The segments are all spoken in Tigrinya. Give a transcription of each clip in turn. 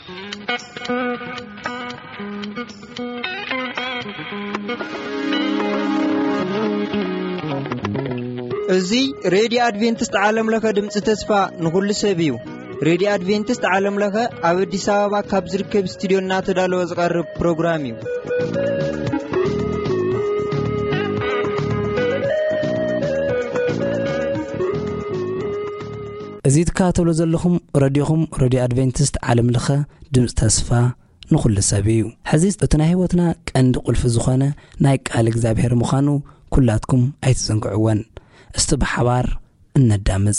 እዚ ሬዲዮ አድቬንቲስት ዓለም ለኸ ድምጽ ተስፋ ንኹሉ ሰብ እዩ። ሬዲዮ አድቬንቲስት ዓለም ለኸ ኣብ አዲስ አበባ ካብ ዝርከብ ስቱዲዮና ተዳለወ ዝቐርብ ፕሮግራም እዩ። እዚ ተካተሎ ዘለኹም ሬዲዮኹም ሬዲዮ አድቬንቲስት ዓለም ለኸ ድምጽ ተስፋ ንኹሉ ሰብ እዩ። ሕዚ እቲ ናይ ህይወትና ቀንዲ ቁልፊ ዝኾነ ናይ ቃል እግዚአብሔር ምዃኑ ኩላትኩም ኣይትዘንግዕዎን። እስቲ ብሓባር እነዳምጽ።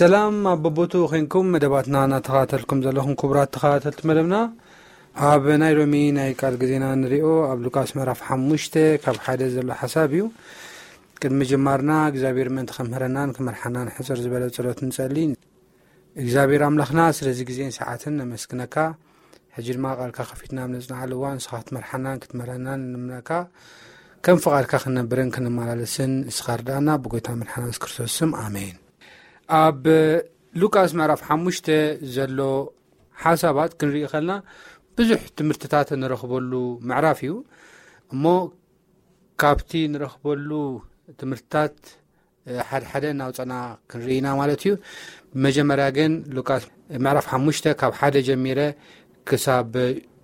ሰላም አበቦቱ ኸንኩም መደባትና ናተኻተልኩም ዘለኹም ክቡራት ተኻተልት መደብና ኣብ ናይ ሎሚ ናይ ቃል ግዜና ንሪኦ ኣብ ሉቃስ ምዕራፍ 5 ካብ ሓደ ዘሎ ሓሳብ እዩ። ቅድሚ ጅማርና እግዚአብሔር ምን ተኸምህረናን ከመርሐናን ሕፅር ዝበለ ጸሎት እንጸሊ። እግዚአብሔር አምላኽና ስለዚ ግዜን ሰዓትን ነመስግነካ። ሕጂ ድማ ቃልካ ከፊትና ምንጽናዕ ልዋን ሰዓት መርሐናን ክትመረናን ንምነካ ከም ፍቃድካ ክንነብርን ክንመላለስን እስኻርዳና ብጎይታ መድሓና ኢየሱስ ክርስቶስ ስም አሜን። ኣብ ሉቃስ ምዕራፍ 5 ዘሎ ሓሳባት ክንሪኢ ከለና ብዙሕ ትምህርትታት ንረኽበሉ ምዕራፍ እዩ እሞ ካብቲ ንረኽበሉ ትምህርትታት ሓደ ናውፀና ክንሪኢና ማለት እዩ። መጀመርያ ግን ሉቃስ ምዕራፍ 5 ካብ ሓደ ጀሚረ ክሳብ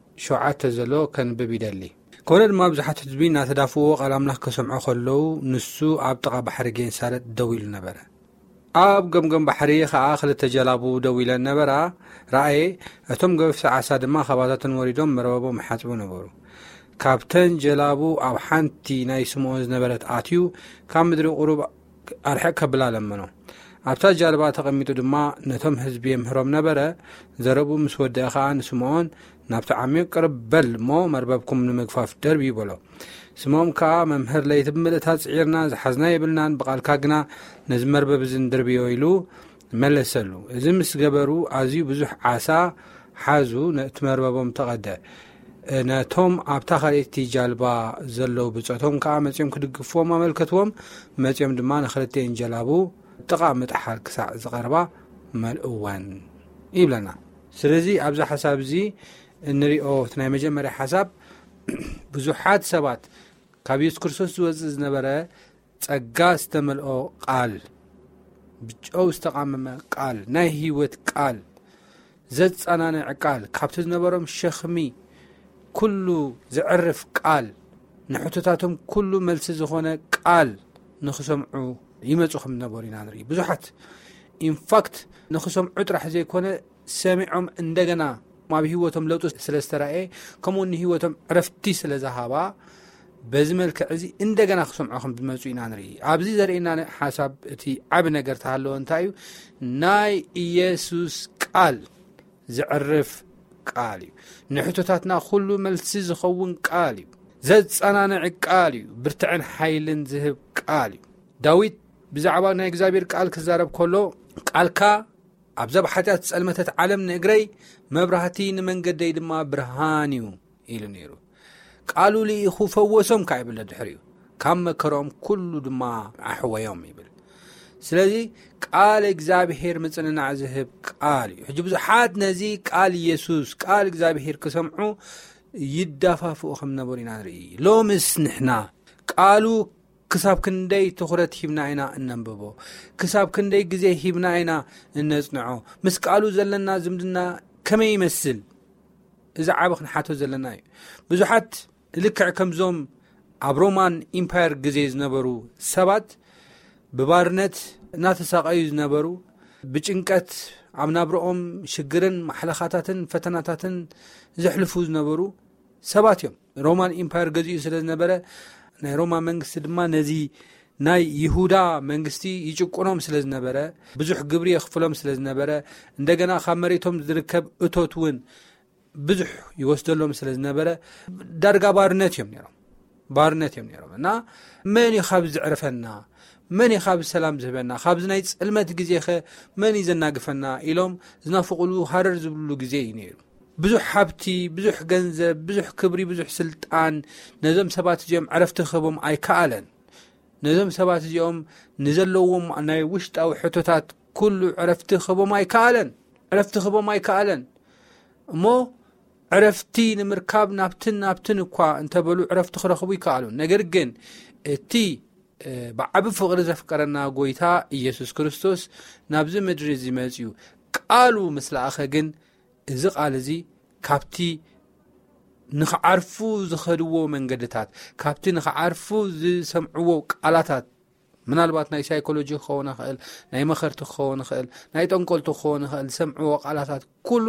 7 ዘሎ ከንብብ ይደሊ። ኮነ ድማ ብዙሓት ህዝቢ እናተዳፍዎ ቃል ኣምላኽ ከሰምዖ ከለዉ ንሱ ኣብ ጥቓ ባሕሪ ጌንሳሬጥ ደው ኢሉ ነበረ። ኣብ ገምገም ባሕሪ ከዓ ክልተ ጀላቡ ደው ኢለን ነበራ። ረአየ እቶም ገበፍቲ ዓሳ ድማ ከባታትን ወሪዶም መረበቦም ይሓጽቡ ነበሩ። ካብተን ጀላቡ ኣብ ሓንቲ ናይ ስምዖን ዝነበረት ኣትዩ ካብ ምድሪ ቁሩብ ኣርሕቕ ከብላ ለመኖ። ኣብታ ጃልባ ተቐሚጡ ድማ ነቶም ህዝቢ የምህሮም ነበረ። ዘረቡ ምስ ወድአ ከዓ ንስምዖን ናብቲ ዓሚቕ ቅርብ በል እሞ መርበብኩም ንምግፋፍ ደርቢ ይበሎ። ስምዖን ከዓ መምህር ለይቲ ብምልእታት ጽዒርና ዝሓዝና የብልናን ብቓልካ ግና ነዚ መርበብ እዚ ንድርብዮ ኢሉ መለሰሉ። እዚ ምስ ገበሩ ኣዝዩ ብዙሕ ዓሳ ሓዙ። ነቲ መርበቦም ተቐድአ። ነቶም ኣብታ ካልእቲ ጃልባ ዘለዉ ብፆቶም ከዓ መጺኦም ክድግፍዎም ኣመልከትዎም። መጺኦም ድማ ንኽልቴን ጀላቡ ጥቓ ምጥሓር ክሳዕ ዝቐርባ መልእወን ይብለና። ስለዚ ኣብዛ ሓሳብ እዚ እንሪኦ እቲ ናይ መጀመርያ ሓሳብ ብዙሓት ሰባት ካብ ኢየሱስ ክርስቶስ ዝወፅእ ዝነበረ ጸጋ ዝተመልኦ ቃል፣ ብጨው ዝተቃመመ ቃል፣ ናይ ህይወት ቃል፣ ዘጸናንዕ ቃል፣ ካብቲ ዝነበሮም ሸኽሚ ኩሉ ዝዕርፍ ቃል፣ ንሕቶታቶም ኩሉ መልሲ ዝኾነ ቃል ንኽሰምዑ ይመጹ ከም ዝነበሩ ኢና ንርኢ። ብዙሓት ኢንፋክት ንኽሰምዑ ጥራሕ ዘይኮነ ሰሚዖም እንደገና ኣብ ህይወቶም ለውጡ ስለ ዝተረአየ ከምኡ ንህይወቶም ዕረፍቲ ስለ ዝሃባ በዚ መልክዕ እዚ እንደገና ክሰምዑ ከም ዝመጹ ኢና ንርኢ። ኣብዚ ዘርእየና ሓሳብ እቲ ዓብ ነገር ተሃለወ እንታይ እዩ? ናይ ኢየሱስ ቃል ዝዕርፍ ቃል እዩ። ንሕቶታትና ኩሉ መልሲ ዝኸውን ቃል እዩ። ዘጸናንዕ ቃል እዩ። ብርትዕን ሓይልን ዝህብ ቃል እዩ። ዳዊት ብዛዕባ ናይ እግዚአብሔር ቃል ክዛረብ ከሎ ቃልካ ኣብ ዘባሕትያት ጸልመታት ዓለም ንእግረይ መብራህቲ ንመንገደይ ድማ ብርሃን እዩ ኢሉ ነይሩ። ቃሉ ልኢኹ ፈወሶም ካ ይብል ድሕሪኡ ካብ መከሮም ኩሉ ድማ ኣሕወዮም ይብል። ስለዚ ቃል እግዚአብሔር ምጽንናዕ ዝህብ ቃል እዩ። ሕጂ ብዙሓት ነዚ ቃል ኢየሱስ ቃል እግዚአብሔር ክሰምዑ ይዳፋፍኡ ከም ነበሩ ኢና ንርኢ። ሎምስ ንሕና ቃሉ ክሳብ ክንደይ ትኹረት ሂብና ኢና እነንብቦ? ክሳብ ክንደይ ግዜ ሂብና ኢና እነጽንዖ? ምስ ቃሉ ዘለና ዝምድና ከመይ ይመስል? እዚ ዓብ ክንሓቶ ዘለና እዩ። ብዙሓት ልክዕ ከምዞም ኣብ ሮማን ኢምፓየር ግዜ ዝነበሩ ሰባት ብባርነት እናተሳቀዩ ዝነበሩ፣ ብጭንቀት ኣብ ናብሮኦም ሽግርን ማሕለኻታትን ፈተናታትን ዘሕልፉ ዝነበሩ ሰባት እዮም። ሮማን ኢምፓየር ገዚኡ ስለ ዝነበረ ናይ ሮማ መንግስቲ ድማ ነዚ ናይ ይሁዳ መንግስቲ ይጭቁኖም ስለ ዝነበረ፣ ብዙሕ ግብሪ የኽፍሎም ስለ ዝነበረ፣ እንደገና ካብ መሬቶም ዝርከብ እቶት እውን ብዙሕ ይወስደሎም ስለ ዝነበረ ዳርጋ ባርነት እዮም ነይሮም እና መን ካብ ዝዕርፈና፣ መን ካብ ሰላም ዝህበና፣ ካብዚ ናይ ጽልመት ግዜ ኸ መን ይዘናግፈና ኢሎም ዝናፍቕሉ ሃረር ዝብሉ ግዜ እዩ ነይሩ። ብዙሕ ሓብቲ፣ ብዙሕ ገንዘብ፣ ብዙሕ ክብሪ፣ ብዙሕ ስልጣን ነዞም ሰባት እዚኦም ዕረፍቲ ክህቦም ኣይከኣለን። ነዞም ሰባት እዚኦም ንዘለዎም ናይ ውሽጣዊ ሕቶታት ኩሉ ዕረፍቲ ክህቦም ኣይከኣለን እሞ ዕረፍቲ ንምርካብ ናብትን እኳ እንተበሉ ዕረፍቲ ክረኽቡ ይከኣሉ። ነገር ግን እቲ ብዓቢ ፍቕሪ ዘፍቀረና ጎይታ ኢየሱስ ክርስቶስ ናብዚ ምድሪ እዚ መጽኡ ቃሉ ምስ ለኣኸ ግን እዚ ቃል እዚ ካብቲ ንኽዓርፉ ዝኸድዎ መንገድታት፣ ካብቲ ንኽዓርፉ ዝሰምዕዎ ቃላታት፣ ምናልባት ናይ ሳይኮሎጂ ክኸውን ይኽእል፣ ናይ መኸርቲ ክኸውን ይኽእል፣ ናይ ጠንቆልቲ ክኸውን ይኽእል፣ ዝሰምዕዎ ቃላታት ኩሉ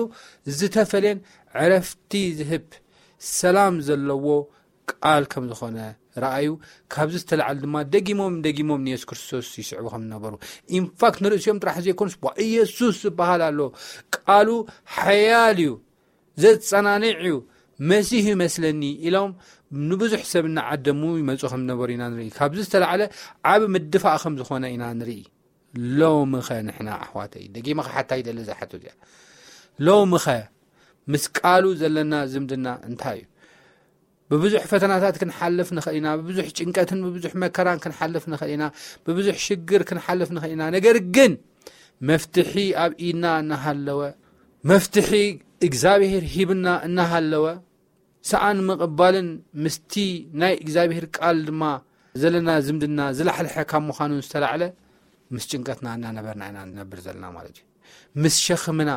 ዝተፈለየን ዕረፍቲ ዝህብ ሰላም ዘለዎ ቃል ከም ዝኾነ رأዩ ካብዚ ዝተላዓለ ድማ ደጊሞም ኢየሱስ ክርስቶስ ይስዕቡ ከም ነበሩ ኢንፋክት ንርእስዮም ጥራሕ ዘይኮንስ ኢየሱስ ዝበሃል ኣሎ ቃሉ ሓያል እዩ ዘጸናንዕ መሲህ ይመስለኒ ኢሎም ንብዙሕ ሰብ እናዓደሙ ይመጹ ከም ነበሩ ኢና ንርኢ ካብዚ ዝተላዓለ ዓብ ምድፋእ ከም ዝኾነ ኢና ንርኢ ሎምኸ ንሕና ኣሕዋተይ ደጊመኸ ሓታ ይደለ ዝሓቱ እዚኣ ሎምኸ ምስ ቃሉ ዘለና ዝምድና እንታይ እዩ ببزح فتناتات كنحلف نخلينا ببزح ጭንቀትን ببزح መከራን كنحلف نخلينا ببزح ሽግር كنحلف نخلينا ነገር ግን መፍትሒ ኣብ ኢና እናሃለወ መፍትሒ እግዚአብሔር ሂብና እናሃለወ ሰአን መቀበልን ምስቲ ናይ እግዚአብሔር ቃል ድማ ዘለና ዝምድና ዝላሕልሐ ካብ ምዃኑ ዝተላዕለ ምስ ጭንቀትና እናነበርና ኢና ነበር ዘለና ማለት እዩ ምስ ሸኽምና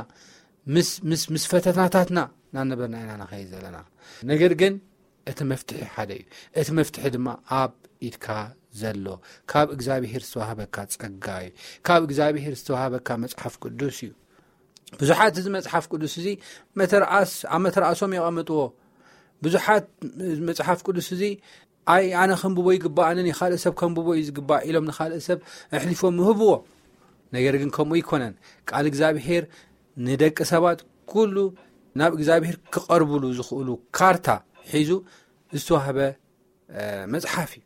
ምስ ፈተናታትና እናነበርና ኢና ነኸይ ዘለና ነገር ግን እቲ መፍትሒ ሓደ እዩ እቲ መፍትሒ ድማ ኣብ ኢድካ ዘሎ ካብ እግዚአብሔር ዝተዋሃበካ ጸጋ እዩ ካብ እግዚአብሔር ዝተዋሃበካ መጽሐፍ ቅዱስ እዩ ብዙሓት እዚ መጽሐፍ ቅዱስ እዚ መተርኣሶም ይቐመጥዎ ብዙሓት መጽሐፍ ቅዱስ እዚ ኣይ ኣነ ከምብቦ ይግባእኒ ካልእ ሰብ ከምብቦ ይዝግባእ ኢሎም ንኻልእ ሰብ ኣሕሊፎም ይህብዎ ነገር ግን ከምኡ ይኮነን ቃል እግዚአብሔር ንደቂ ሰባት ኩሉ ናብ እግዚአብሔር ክቐርብሉ ዝኽእሉ ካርታ ሒዙ ዝተዋሃበ መጽሐፍ እዩ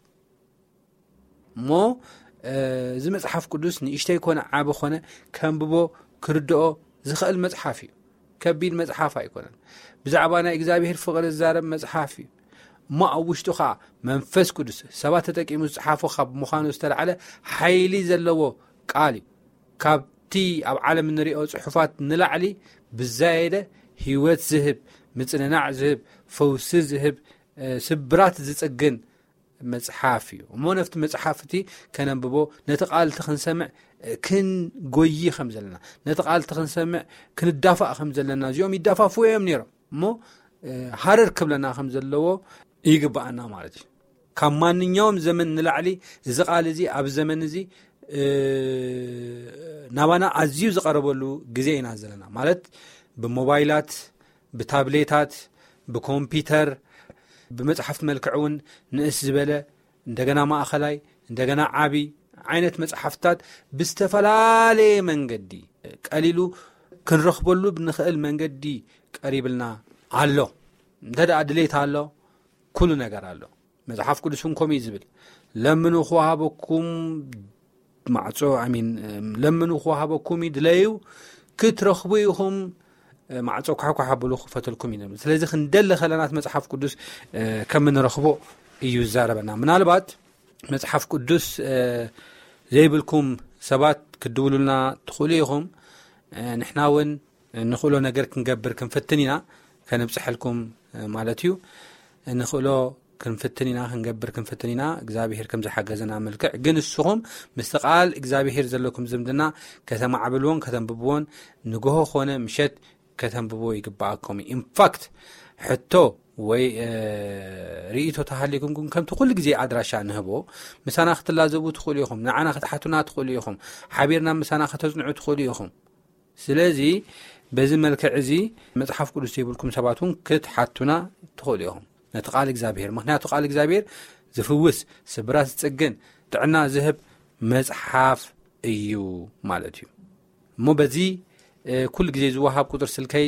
ሞ እዚ መጽሐፍ ቅዱስ ንእሽተይ ኮነ ዓብ ኮነ ከምብቦ ክርድኦ ዝኽእል መጽሐፍ እዩ ከቢድ መጽሐፍ ኣይኮነን ብዛዕባ ናይ እግዚአብሔር ፍቅሪ ዝዛረብ መጽሐፍ እዩ ሞ ኣብ ውሽጡ ከዓ መንፈስ ቅዱስ ሰባት ተጠቂሙ ዝጽሓፎ ካብ ምዃኑ ዝተልዓለ ሓይሊ ዘለዎ ቃል እዩ ካብቲ ኣብ ዓለም ንሪኦ ጽሑፋት ንላዕሊ ብዛየደ ህይወት ዝህብ ምጽንናዕ ዝህብ ፈውሲ ዝህብ ስብራት ዝጽግን መጽሐፍ እዩ እሞ ነፍቲ መጽሓፍቲ ከነንብቦ ነቲ ቃልቲ ክንሰምዕ ክንጎይ ከም ዘለና ነቲ ቃልቲ ክንሰምዕ ክንዳፋእ ከም ዘለና እዚኦም ይዳፋፉ እዮም ነይሮም እሞ ሃረር ክብለና ከም ዘለዎ ይግባአና ማለት እዩ ካብ ማንኛውም ዘመን ንላዕሊ እዚ ቃል እዚ ኣብ ዘመን እዚ ናባና ኣዝዩ ዝቐረበሉ ግዜ ኢና ዘለና ማለት ብሞባይላት ብታብሌታት ብኮምፒውተር بمصحف ملكعون ناس زبله እንደገና ማእኸላይ እንደገና ዓቢ ዓይነት መጽሐፍታት ብስተፈላለየ መንገዲ ቀሊሉ ክንረኽበሉ ብንኽእል መንገዲ ቀሪብልና ኣሎ እንተዳ ድሌት ኣሎ ኩሉ ነገር ኣሎ መጽሐፍ ቅዱስን ኮሚ ዝብል ለምኑ ኸሃበኩም ማዕጾ አሚን ለምኑ ኸሃበኩም ይድለዩ ክትረኽቡ ይኹም ማዕጾ ካሓ ብሉ ክፈተልኩም ይነም ስለዚ ክንደለ ኸለናት መጽሐፍ ቅዱስ ከም ንረኽቦ እዩ ዘረበና ምናልባት መጽሐፍ ቅዱስ ዘይብልኩም ሰባት ክድውሉና ትኽእሉ ኢኹም ንሕና ውን ንኽእሎ ነገር ክንገብር ክንፍትን ኢና ከነብጽሐልኩም ማለት እዩ ንኽእሎ ክንፍትን ኢና ክንገብር ክንፍትን ኢና እግዚአብሔር ከም ዝሓገዘና መልክዕ ግን እስኹም ምስተቃል እግዚአብሔር ዘለኩም ዝምድና ከተማዕብልዎን ከተንብብዎን ንግሆ ኾነ ምሸት ከተንብቦ ይግባአኩም ኢንፋክት ሕቶ ወይ ሪኢቶ ተሃሊኩም ከምቲ ኩሉ ግዜ ኣድራሻ ንህቦ ምሳና ክትላዘቡ ትኽእሉ ኢኹም ንዓና ክትሓቱና ትኽእሉ ኢኹም ሓቢርና ምሳና ከተጽንዑ ትኽእሉ ኢኹም ስለዚ በዚ መልክዕ እዚ መጽሐፍ ቅዱስ ይብልኩም ሰባቱን ክትሓቱና ትኽእሉ ኢኹም ነቲ ቃል እግዚአብሔር ምክንያቱ ቃል እግዚአብሔር ዝፍውስ ስብራት ዝጽግን ጥዕና ዝህብ መጽሐፍ እዩ ማለት እዩ እሞ በዚ كل جزء زوهاب قدر سلكي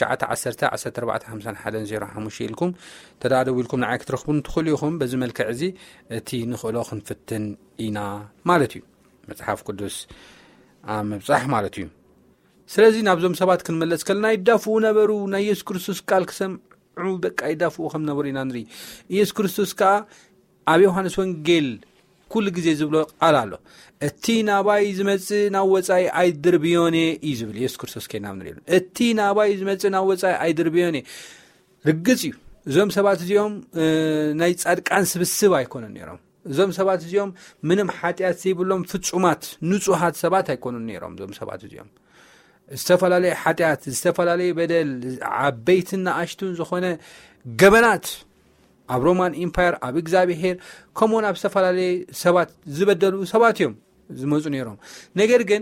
0910145105 إلكم تدعوا لكم نعاك ترخبون تخليهم بزمل كعزي تي نخلوخن فتن إنا مالتيو متحف قدس مبصح مالتيو سلازي نابزوم سبات كن ملس كلنا يدافعوا نبرو نايس كريستوس قال كسمعوا بقى يدافعوا خم نبرينا نري يس كريستوس كا أبي يوحناس وانجيل كل جزء زبلو قال له التينا بايز متنا وصاي ايدربيوني يزبل يس كريستوس كينا منريل التينا بايز متنا وصاي ايدربيوني رغزيو زوم سبات زيوم ناي صادقان سبسب ايكونن نيرم زوم سبات زيوم منم حاتيات سيبلوم فጹማት ንጹሃት ሰባት አይኮኑን ነይሮም زوم سبات زيوم استفلالي حاتيات استفلالي بدل عبيتنا اشتون زخونه ገበናት ኣብ ሮማን ኢምፓየር ኣብ እግዚአብሔር ኮሞን ኣብ ሰፈላሊ ሰባት ዝበደሉ ሰባት እዮም ዝመጹ ነይሮም ነገር ግን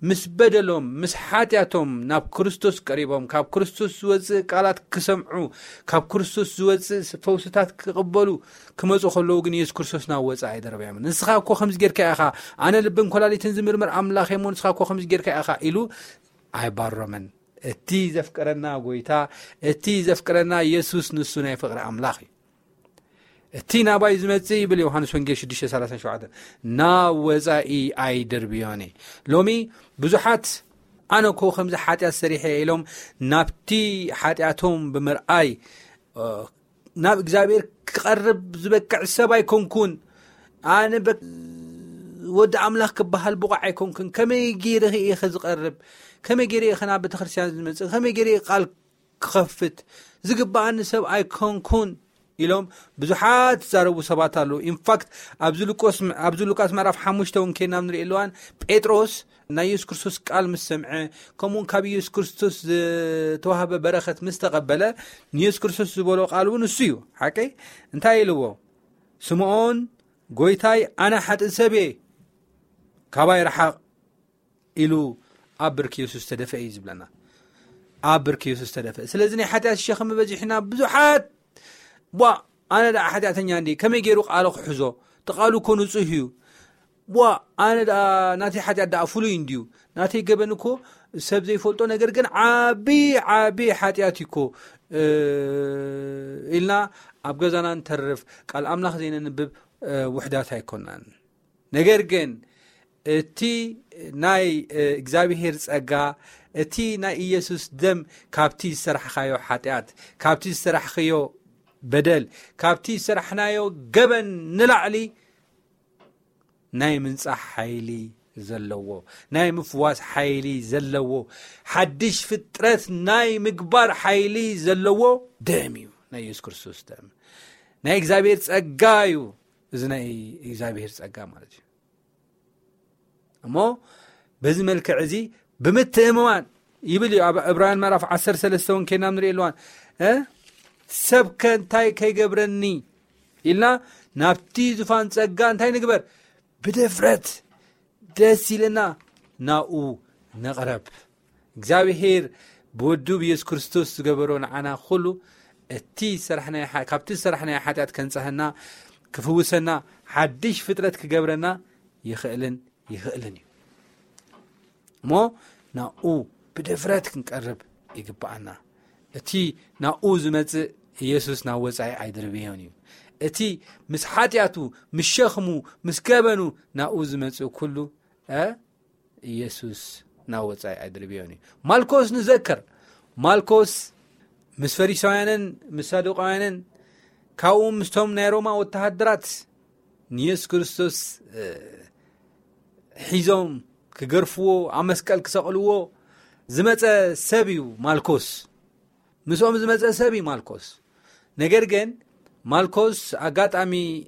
ምስ በደሎም ምስ ሓጢያቶም ናብ ክርስቶስ ቀሪቦም ካብ ክርስቶስ ዝወፅእ ቃላት ክሰምዑ ካብ ክርስቶስ ዝወፅእ ፈውስታት ክቕበሉ ክመፁ ከለዉ ግን ኢየሱስ ክርስቶስ ናብ ወፃ ኣይደረበዮም ንስኻ እኮ ከምዚ ጌርካ ኢኻ ኣነ ልብን ኮላሊትን ዝምርምር ኣምላኽ እሞ ንስኻ እኮ ከምዚ ጌርካ ኢኻ ኢሉ ኣይባረመን እቲ ዘፍቀረና ጎይታ እቲ ዘፍቀረና ኢየሱስ ንሱ ናይ ፍቕሪ ኣምላኽ እዩ እቲ ናባይ ዝመጽእ ይብል ዮሐንስ ወንጌል 6:37 ናብ ወፃኢ ኣይደርብዮን ሎሚ ብዙሓት ኣነ ኮ ከምዚ ሓጢያት ሰሪሐ ኢሎም ናብቲ ሓጢያቶም ብምርኣይ ናብ እግዚአብሔር ክቐርብ ዝበቅዕ ሰብ ኣይኮንኩን ኣነ ወዲ ኣምላኽ ክበሃል ብቑዕ ኣይኮንኩን ከመይ ገይረ ኢኸ ዝቐርብ ከመይ ገይረ ኢኸ ናብ ቤተ ክርስቲያን ዝመጽእ ከመይ ገይረ ቃል ክኸፍት ዝግባኣኒ ሰብ ኣይኮንኩን ኢሎም ብዙሓት ዛረቡ ሰባት አሉ ኢንፋክት ኣብዚ ሉቃስ ምዕራፍ 5 ወንኬና ንሪኢልዋን ጴጥሮስ ናይ ኢየሱስ ክርስቶስ ቃል ምስ ሰምዐ ከምኡን ካብ ኢየሱስ ክርስቶስ ዝተዋህበ በረኸት ምስ ተቐበለ ኢየሱስ ክርስቶስ ዝበሎ ቃል እውን እሱ እዩ ሓቀይ እንታይ ኢልዎ ስምዖን ጎይታይ ኣነ ሓጥእ ሰብ ካባይ ረሓቕ ኢሉ ኣብ ብርኪ ኢየሱስ ተደፍአ እዩ ዝብለና ኣብ ብርኪ ኢየሱስ ተደፍአ ስለዚ ናይ ሓጢያት ሸኽሚ በዚሕና ብዙሓት ኣነ ዳ ሓጢያተኛ እንዲ ከመይ ገይሩ ቃል ክሕዞ ተቃሉ ኮኑ ንጹህ እዩ ኣነ ዳ ናተይ ሓጢያት ዳ ፍሉይ እንድዩ ናተይ ገበንኮ ሰብ ዘይፈልጦ ነገር ግን ዓቢ ሓጢያት ይኮ ኢልና ኣብ ገዛና እንተርፍ ቃል ኣምላኽ ዘይነንብብ ውሕዳት ኣይኮናን ነገር ግን እቲ ናይ እግዚአብሔር ጸጋ እቲ ናይ ኢየሱስ ደም ካብቲ ዝሰራሕኻዮ ሓጢያት ካብቲ ዝሰራሕኽዮ በደል ካብቲ ስራሕናዮ ገበን ንላዕሊ ናይ ምንጻሕ ሓይሊ ዘለዎ ናይ ምፍዋስ ሓይሊ ዘለዎ ሓድሽ ፍጥረት ናይ ምግባር ሓይሊ ዘለዎ ደም እዩ ናይ ኢየሱስ ክርስቶስ ደም ናይ እግዚአብሔር ጸጋ እዩ እዚ ናይ እግዚአብሔር ጸጋ ማለት እዩ እሞ በዚ መልክዕ እዚ ብምትእምማን ይብል ኣብ ዕብራውያን ምዕራፍ 13 ወንኬና ንሪኢልዋን ሰብ ከንታይ ከይገብረኒ ኢልና ናብቲ ዙፋን ጸጋ እንታይ ንግበር ብድፍረት ደስ ይለና ናኡ ነቕረብ እግዚአብሔር ብወዱ ኢየሱስ ክርስቶስ ዝገበሮ ንዓና ኩሉ እቲ ስራሕናይ ካብቲ ስራሕናይ ሓጢያት ከንጸሐና ክፍውሰና ሓድሽ ፍጥረት ክገብረና ይኽእልን እዩ እሞ ናኡ ብድፍረት ክንቀርብ ይግባአና እቲ ናኡ ዝመጽእ ኢየሱስ ናብ ወጻኢ ኣይድርብዮን እዩ እቲ ምስ ሓጢያቱ ምስ ሸኽሙ ምስ ገበኑ ናኡ ዝመጽእ ኩሉ ኢየሱስ ናብ ወጻኢ ኣይድርብዮን እዩ ማልኮስ ንዘክር ማልኮስ ምስ ፈሪሳውያንን ምስ ሳዱቃውያንን ካብኡ ምስቶም ናይ ሮማ ወተሃደራት ንኢየሱስ ክርስቶስ ሒዞም ክገርፍዎ ኣብ መስቀል ክሰቕልዎ ዝመጸ ሰብ እዩ ማልኮስ ምስኦም ዝመጸ ሰብ እዩ ማልኮስ ነገር ግን ማልኮስ ኣጋጣሚ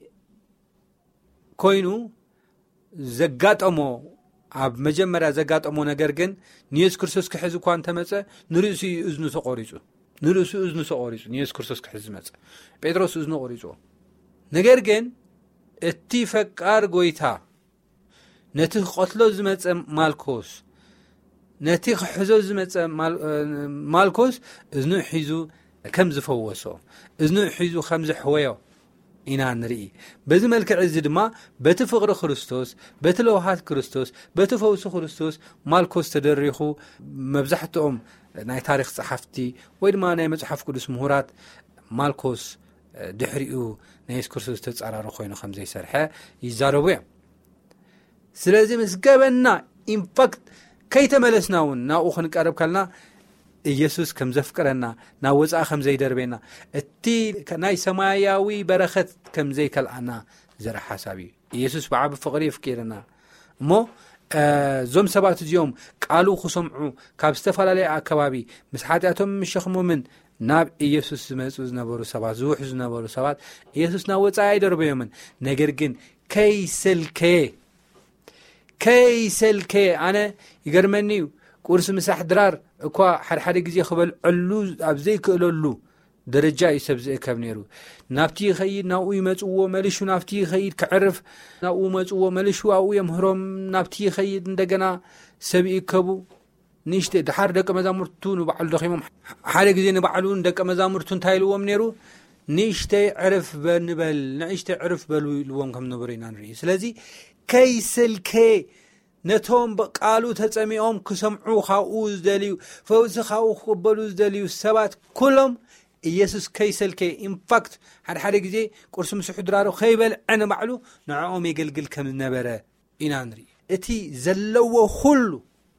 ኮይኑ ዘጋጠሞ ኣብ መጀመርያ ዘጋጠሞ ነገር ግን ንኢየሱስ ክርስቶስ ክሕዝ እኳ እንተመጸ ንርእሱ እዝኑ ተቆሪጹ ንኢየሱስ ክርስቶስ ክሕዝ መጸ ጴጥሮስ እዝኑ ቆሪጹ ነገር ግን እቲ ፈቃር ጎይታ ነቲ ክቆትሎ ዝመጸ ማልኮስ ነቲ ክሕዞ ዝመጸ ማልኮስ እዝኑ ሒዙ ከም ዝፈወሶ እዝኑ ሒዙ ከም ዝሕወዮ ኢና ንርኢ በዚ መልክዕ እዚ ድማ በቲ ፍቕሪ ክርስቶስ በቲ ለውሃት ክርስቶስ በቲ ፈውሲ ክርስቶስ ማልኮስ ተደሪኹ መብዛሕትኦም ናይ ታሪክ ጸሓፍቲ ወይ ድማ ናይ መጽሓፍ ቅዱስ ምሁራት ማልኮስ ድሕሪኡ ናይ ኢየሱስ ክርስቶስ ተጻራሪ ኮይኑ ከም ዘይሰርሐ ይዛረቡ እዮም ስለዚ ምስ ገበና ኢንፋክት ከይተመለስና እውን ናብኡ ክንቀርብ ከልና ኢየሱስ ከም ዘፍቅረና ናብ ወጻኢ ከም ዘይደርበና እቲ ናይ ሰማያዊ በረኸት ከም ዘይከልኣና ዘርኢ ሓሳብ እዩ ኢየሱስ ብዓቢ ፍቕሪ ይፍቅረና እሞ ዞም ሰባት እዚኦም ቃሉ ክሰምዑ ካብ ዝተፈላለየ ኣከባቢ ምስ ሓጢያቶም ምሸኽሞምን ናብ ኢየሱስ ዝመፁ ዝነበሩ ሰባት ዝውሕዙ ዝነበሩ ሰባት ኢየሱስ ናብ ወጻኢ ኣይደርበዮምን ነገር ግን ከይሰልከየ ኣነ ይገርመኒ እዩ ቁርሲ ምሳሕ ድራር እኳ ሓደ ጊዜ ክበልዐሉ ኣብ ዘይክእለሉ ደረጃ ይሰብ ዝእከብ ነይሩ ናብቲ ይኸይድ ናብኡ ይመጽዎ መልሹ ናብቲ ይኸይድ ክዕርፍ ናብኡ መጽዎ መልሹ ኣብኡ የምህሮም ናብቲ ይኸይድ እንደገና ሰብ ይከቡ ንሽተ ድሓር ደቀ መዛሙርቱ ንባዕሉ ደኺሞም ሓደ ግዜ ንባዕሉ ደቀ መዛሙርቱ እንታይ ኢልዎም ነይሩ ንሽተይ ዕርፍ በንበል ንእሽተይ ዕርፍ በሉ ኢልዎም ከም ነበሩ ኢና ንርኢ ስለዚ ከይስልከ ነቶም በቃሉ ተጸሚኦም ክሰምዑ ካብኡ ዝደልዩ ፈውሲ ካብኡ ክቕበሉ ዝደልዩ ሰባት ኩሎም ኢየሱስ ከይሰልከ ኢንፋክት ሓደ ግዜ ቁርሲ ምስ ሕድራሩ ከይበልዐ ንባዕሉ ንዕኦም የገልግል ከም ዝነበረ ኢና ንርኢ እቲ ዘለዎ ኩሉ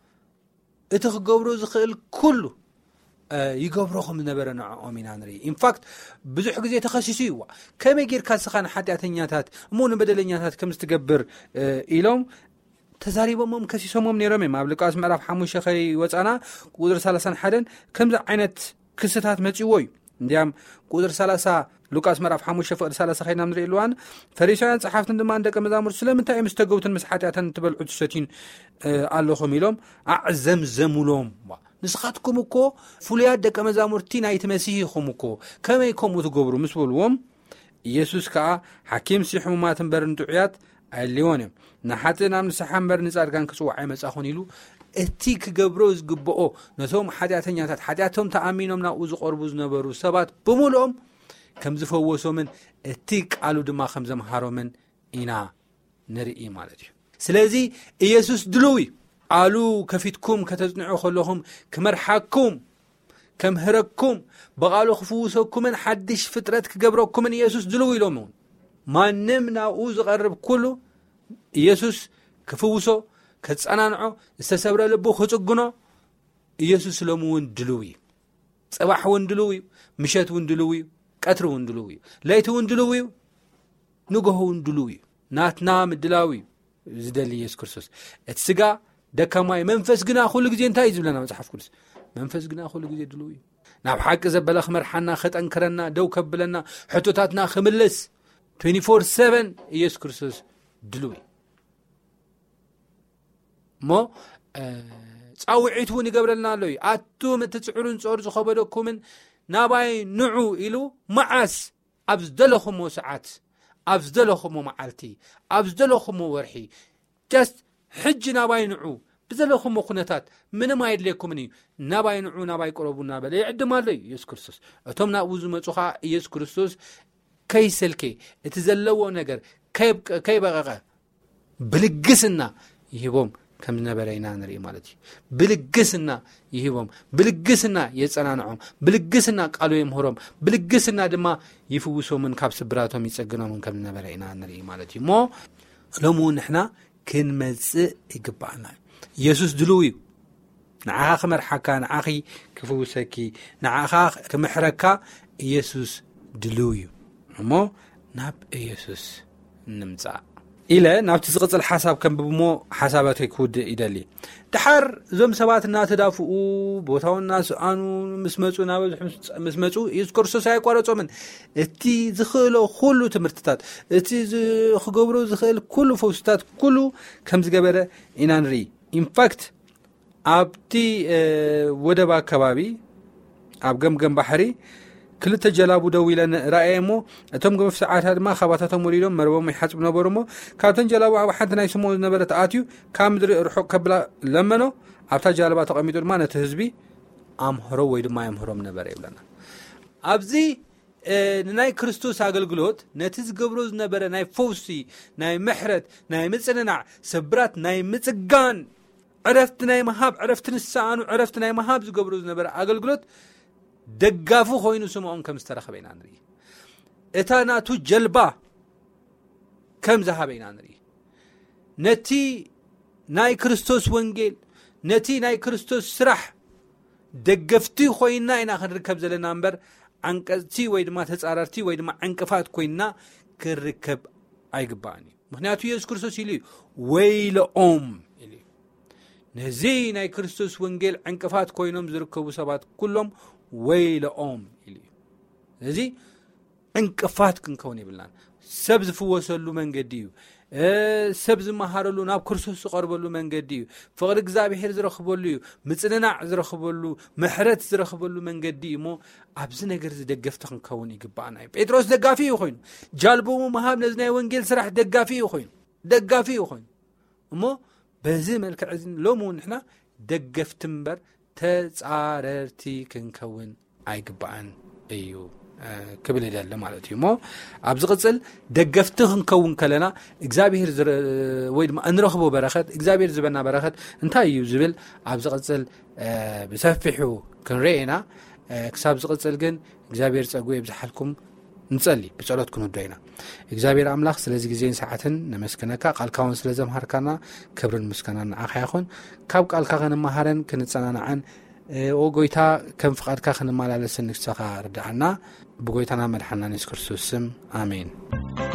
እቲ ክገብሮ ዝኽእል ኩሉ ይገብሮ ከም ዝነበረ ንዕኦም ኢና ንርኢ ኢንፋክት ብዙሕ ግዜ ተኸሲሱ ይዋ ከመይ ጌርካ ስኻ ንሓጢኣተኛታት እሞ ንበደለኛታት ከም ዝትገብር ኢሎም ተዛሪቦሞም ከሲሶሞም ነይሮም እዮም ኣብ ሉቃስ ምዕራፍ 5 ኸይ ወፃና ቁጥር 31 ከምዚ ዓይነት ክስታት መጽይዎ እዩ እንዲያም ቁጥር 30 ሉቃስ ምዕራፍ 5 ፍቅዲ 30 ኸይና ንርኢ ልዋን ፈሪሳውያን ጸሓፍትን ድማ ደቀ መዛሙርቱ ስለምንታይ እዮም ዝተገቡትን ምስ ሓጢኣተን ትበልዑ ትሰቲን ኣለኹም ኢሎም ኣዕዘምዘሙሎም ንስኻትኩም እኮ ፍሉያት ደቀ መዛሙርቲ ናይቲ መሲሕ ኢኹም እኮ ከመይ ከምኡ ትገብሩ ምስ በልዎም ኢየሱስ ከዓ ሓኪም ሕሙማትን በርን ጥዑያት ኣይልዮን እዮም ንሓጥን ኣብ ንስሓ እምበር ንጻድቃን ክጽዋዕ ኣይመጻኹን ኢሉ እቲ ክገብሮ ዝግብኦ ነቶም ሓጢኣተኛታት ሓጢኣቶም ተኣሚኖም ናብኡ ዝቐርቡ ዝነበሩ ሰባት ብምሉኦም ከም ዝፈወሶምን እቲ ቃሉ ድማ ከም ዘምሃሮምን ኢና ንርኢ ማለት እዩ ስለዚ ኢየሱስ ድሉው ቃሉ ከፊትኩም ከተጽንዑ ከለኹም ክመርሓኩም ከምህረኩም በቃሉ ክፍውሰኩምን ሓድሽ ፍጥረት ክገብረኩምን ኢየሱስ ድሉው ኢሎም ማንም ናብኡ ዝቐርብ ኩሉ ኢየሱስ ክፍውሶ ከጸናንዖ ዝተሰብረ ልቡ ክጽግኖ ኢየሱስ ሎሙ እውን ድሉው እዩ ጽባሕ እውን ድሉው እዩ ምሸት እውን ድሉው እዩ ቀትሪ እውን ድሉው እዩ ለይቲ እውን ድሉው እዩ ንግሆ እውን ድሉው እዩ ናትና ምድላው እዩ ዝደሊ ኢየሱስ ክርስቶስ እቲ ስጋ ደካማ እዩ መንፈስ ግና ኩሉ ግዜ እንታይ ዝብለና መጽሓፍ ቅዱስ መንፈስ ግና ኩሉ ግዜ ድሉው እዩ ናብ ሓቂ ዘበለ ክመርሓና ክጠንክረና ደው ከብለና ሕቶታትና ክምልስ 24/7 ኢየሱስ ክርስቶስ ድሉው እዩ ሞ ጻውዒት እውን ይገብረልና ኣሎ እዩ ኣቱም እትጽዕሩን ጾር ዝኸበደኩምን ናባይ ንዑ ኢሉ መዓስ ኣብ ዝደለኹሞ ሰዓት ኣብ ዝደለኹሞ መዓልቲ ኣብ ዝደለኹሞ ወርሒ ጀስት ሕጂ ናባይ ንዑ ብዘለኹሞ ኩነታት ምንም ኣይድለየኩምን እዩ ናባይ ንዑ ናባይ ቅረቡና በለ ይዕድም ኣሎ እዩ ኢየሱስ ክርስቶስ እቶም ናብኡ ዝመጹ ኸዓ ኢየሱስ ክርስቶስ ከይሰልከ እቲ ዘለዎ ነገር ከይበቐቐ ብልግስና ይህቦም ከም ዝነበረ ኢና ንርኢ ማለት እዩ ብልግስና ይህቦም ብልግስና የጸናንዖም ብልግስና ቃሉ የምህሮም ብልግስና ድማ ይፍውሶምን ካብ ስብራቶም ይጸግኖምን ከም ዝነበረ ኢና ንርኢ ማለት እዩ ሞ ሎሙ ንሕና ክንመጽእ ይግባአና ኢየሱስ ድሉው እዩ ንዓኻ ክመርሓካ ንዓኺ ክፍውሰኪ ንዓኻ ክምሕረካ ኢየሱስ ድሉው እዩ እሞ ናብ ኢየሱስ ንምጻእ ኢለ ናብቲ ዝቕጽል ሓሳብ ከም ብሞ ሓሳባተይ ክውድእ ይደሊ ድሓር እዞም ሰባት እናተዳፍኡ ቦታውን እናስኣኑ ምስ መፁ ናበዝሑ ምስ መፁ ኢየሱስ ክርስቶስ ኣይቋረጾምን እቲ ዝኽእሎ ኩሉ ትምህርትታት እቲ ክገብሮ ዝኽእል ኩሉ ፈውስታት ኩሉ ከም ዝገበረ ኢና ንርኢ ኢንፋክት ኣብቲ ወደባ ከባቢ ኣብ ገምገም ባሕሪ ክልተ ጀላቡ ደው ኢለን ራእየ እሞ እቶም ገመፍ ሰዓታት ድማ ኻባታቶም ወሊዶም መርቦም ይሓጽቡ ነበሩ እሞ ካብተን ጀላቡ ኣብ ሓንቲ ናይ ስምዖን ዝነበረት ኣትዩ ካብ ምድሪ ርሑቕ ከብላ ለመኖ ኣብታ ጀላባ ተቐሚጡ ድማ ነቲ ህዝቢ ኣምህሮ ወይ ድማ የምህሮም ነበረ ይብለና ኣብዚ ንናይ ክርስቶስ ኣገልግሎት ነቲ ዝገብሮ ዝነበረ ናይ ፈውሲ ናይ ምሕረት ናይ ምጽንናዕ ስብራት ናይ ምጽጋን ዕረፍቲ ናይ መሃብ ዕረፍቲ ንስኣኑ ዕረፍቲ ናይ መሃብ ዝገብሮ ዝነበረ ኣገልግሎት ደጋፉ ኮይኑ ስምዖን ከም ዝተረኸበ ኢና ንርኢ እታ ናቱ ጀልባ ከም ዝሃበ ኢና ንርኢ ነቲ ናይ ክርስቶስ ወንጌል ነቲ ናይ ክርስቶስ ስራሕ ደገፍቲ ኮይና ኢና ክንርከብ ዘለና እምበር ዓንቀጽቲ ወይ ድማ ተጻረርቲ ወይ ድማ ዕንቅፋት ኮይና ክርከብ ኣይግባእን እዩ ምክንያቱ ኢየሱስ ክርስቶስ ኢሉ ወይለኦም ኢሉ ነዚ ናይ ክርስቶስ ወንጌል ዕንቅፋት ኮይኖም ዝርከቡ ሰባት ኩሎም ወይለኦም ኢሉ እዚ ዕንቅፋት ክንከውን ይብልናን ሰብ ዝፍወሰሉ መንገዲ እዩ ሰብ ዝመሃረሉ ናብ ክርስቶስ ዝቀርበሉ መንገዲ እዩ ፍቅሪ እግዚአብሔር ዝረክበሉ እዩ ምጽንናዕ ዝረክበሉ ምሕረት ዝረክበሉ መንገዲ እዩ ሞ ኣብዚ ነገር ዝደገፍቲ ክንከውን ይግባአና እዩ ጴጥሮስ ደጋፊ እዩ ኮይኑ ጃልቦ መሃብ ነዚ ናይ ወንጌል ስራሕ ደጋፊ እዩ ኮይኑ እሞ በዚ መልክዕ ሎሙ ንሕና ደገፍቲ እምበር ተጻረርቲ ክንከውን ኣይግባአን እዩ ክብል ይደለ ማለት እዩ ሞ ኣብዚ ቅጽል ደገፍቲ ክንከውን ከለና እግዚአብሔር ወይ ድማ እንረኽቦ በረኸት እግዚአብሔር ዝበና በረኸት እንታይ እዩ ዝብል ኣብዚ ቅጽል ብሰፊሑ ክንርኤና ክሳብ ዝቅጽል ግን እግዚአብሔር ጸጉ ይብዛሓልኩም ንጸሊ ብጸሎት ክንወደይና እግዚአብሔር አምላኽ ስለዚ ግዜን ሰዓትን ነመስከነካ ቃልካውን ስለዘምሃርካና ክብርን ምስጋናን ንዓኻ ይኹን ካብ ቃልካ ክንመሃረን ክንጸናናዓን ወጎይታ ከም ፍቃድካ ክንመላለስን ንክሰኻ ርዳዓና ብጎይታና መድሓና ኢየሱስ ክርስቶስ ስም አሜን